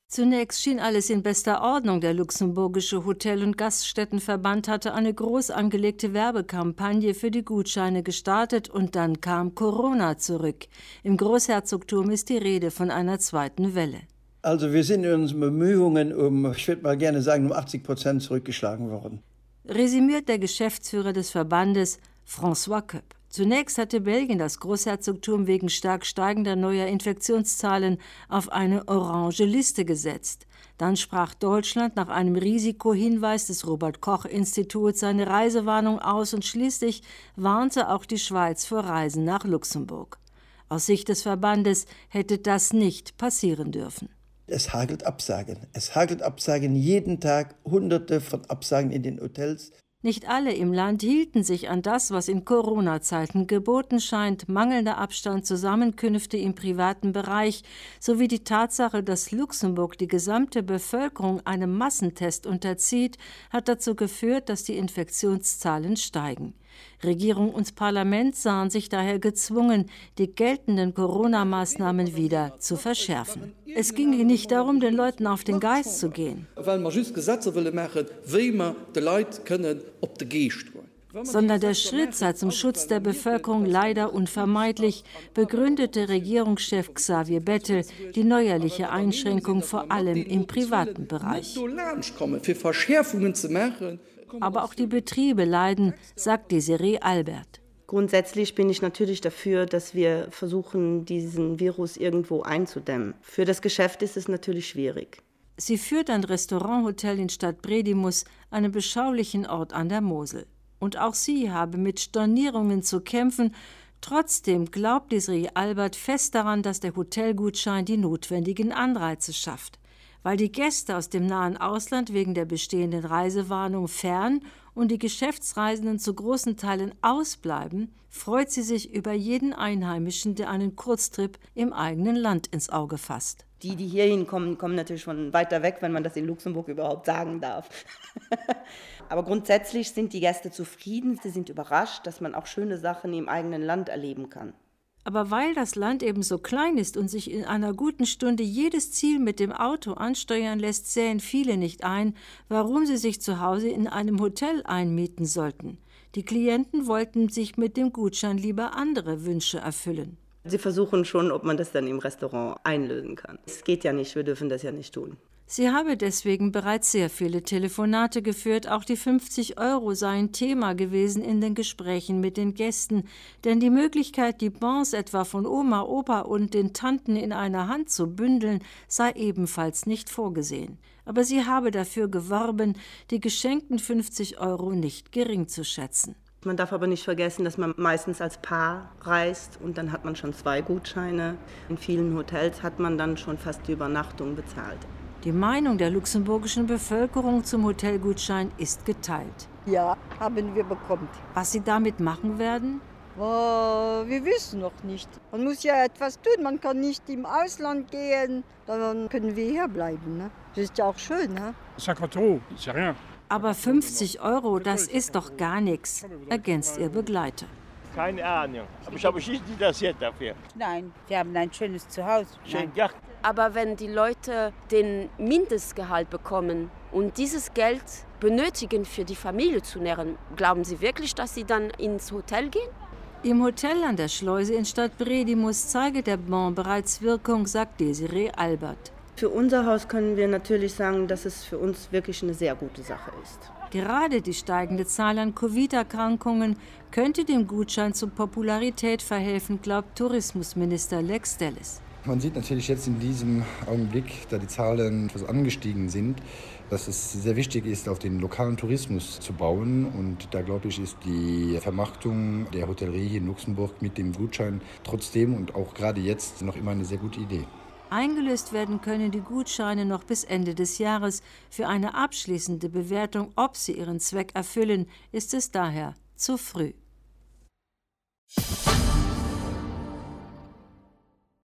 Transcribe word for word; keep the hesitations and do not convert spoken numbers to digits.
Zunächst schien alles in bester Ordnung. Der luxemburgische Hotel- und Gaststättenverband hatte eine groß angelegte Werbekampagne für die Gutscheine gestartet und dann kam Corona zurück. Im Großherzogtum ist die Rede von einer zweiten Welle. Also wir sind in unseren Bemühungen um, ich würde mal gerne sagen, um achtzig Prozent zurückgeschlagen worden. Resümiert der Geschäftsführer des Verbandes, François Köpp. Zunächst hatte Belgien das Großherzogtum wegen stark steigender neuer Infektionszahlen auf eine orange Liste gesetzt. Dann sprach Deutschland nach einem Risikohinweis des Robert-Koch-Instituts seine Reisewarnung aus und schließlich warnte auch die Schweiz vor Reisen nach Luxemburg. Aus Sicht des Verbandes hätte das nicht passieren dürfen. Es hagelt Absagen. Es hagelt Absagen jeden Tag, Hunderte von Absagen in den Hotels. Nicht alle im Land hielten sich an das, was in Corona-Zeiten geboten scheint, mangelnder Abstand, Zusammenkünfte im privaten Bereich sowie die Tatsache, dass Luxemburg die gesamte Bevölkerung einem Massentest unterzieht, hat dazu geführt, dass die Infektionszahlen steigen. Regierung und Parlament sahen sich daher gezwungen, die geltenden Corona-Maßnahmen wieder zu verschärfen. Es ginge nicht darum, den Leuten auf den Geist zu gehen, sondern der Schritt sei zum Schutz der Bevölkerung leider unvermeidlich, begründete Regierungschef Xavier Bettel die neuerliche Einschränkung vor allem im privaten Bereich. Aber auch die Betriebe leiden, sagt Desiree Albert. Grundsätzlich bin ich natürlich dafür, dass wir versuchen, diesen Virus irgendwo einzudämmen. Für das Geschäft ist es natürlich schwierig. Sie führt ein Restaurant-Hotel in Stadt Bredimus, einem beschaulichen Ort an der Mosel. Und auch sie habe mit Stornierungen zu kämpfen. Trotzdem glaubt Desiree Albert fest daran, dass der Hotelgutschein die notwendigen Anreize schafft. Weil die Gäste aus dem nahen Ausland wegen der bestehenden Reisewarnung fern und die Geschäftsreisenden zu großen Teilen ausbleiben, freut sie sich über jeden Einheimischen, der einen Kurztrip im eigenen Land ins Auge fasst. Die, die hier hinkommen, kommen natürlich von weiter weg, wenn man das in Luxemburg überhaupt sagen darf. Aber grundsätzlich sind die Gäste zufrieden, sie sind überrascht, dass man auch schöne Sachen im eigenen Land erleben kann. Aber weil das Land eben so klein ist und sich in einer guten Stunde jedes Ziel mit dem Auto ansteuern lässt, sähen viele nicht ein, warum sie sich zu Hause in einem Hotel einmieten sollten. Die Klienten wollten sich mit dem Gutschein lieber andere Wünsche erfüllen. Sie versuchen schon, ob man das dann im Restaurant einlösen kann. Es geht ja nicht, wir dürfen das ja nicht tun. Sie habe deswegen bereits sehr viele Telefonate geführt, auch die fünfzig Euro seien Thema gewesen in den Gesprächen mit den Gästen, denn die Möglichkeit, die Bons etwa von Oma, Opa und den Tanten in einer Hand zu bündeln, sei ebenfalls nicht vorgesehen. Aber sie habe dafür geworben, die geschenkten fünfzig Euro nicht gering zu schätzen. Man darf aber nicht vergessen, dass man meistens als Paar reist und dann hat man schon zwei Gutscheine. In vielen Hotels hat man dann schon fast die Übernachtung bezahlt. Die Meinung der luxemburgischen Bevölkerung zum Hotelgutschein ist geteilt. Ja, haben wir bekommen. Was sie damit machen werden? Oh, wir wissen noch nicht. Man muss ja etwas tun. Man kann nicht im Ausland gehen. Dann können wir hier bleiben. Ne? Das ist ja auch schön. Ne? cinquante Euro, c'est rien. Aber fünfzig Euro, das ist doch gar nichts, ergänzt ihr Begleiter. Keine Ahnung, aber ich habe nicht interessiert dafür. Nein, wir haben ein schönes Zuhause. Schön Garten. Aber wenn die Leute den Mindestgehalt bekommen und dieses Geld benötigen, für die Familie zu nähren, glauben Sie wirklich, dass sie dann ins Hotel gehen? Im Hotel an der Schleuse in Stadt Bredimus zeige der Bon bereits Wirkung, sagt Desiree Albert. Für unser Haus können wir natürlich sagen, dass es für uns wirklich eine sehr gute Sache ist. Gerade die steigende Zahl an Covid-Erkrankungen könnte dem Gutschein zur Popularität verhelfen, glaubt Tourismusminister Lex Delles. Man sieht natürlich jetzt in diesem Augenblick, da die Zahlen etwas angestiegen sind, dass es sehr wichtig ist, auf den lokalen Tourismus zu bauen. Und da, glaube ich, ist die Vermarktung der Hotellerie hier in Luxemburg mit dem Gutschein trotzdem und auch gerade jetzt noch immer eine sehr gute Idee. Eingelöst werden können die Gutscheine noch bis Ende des Jahres. Für eine abschließende Bewertung, ob sie ihren Zweck erfüllen, ist es daher zu früh.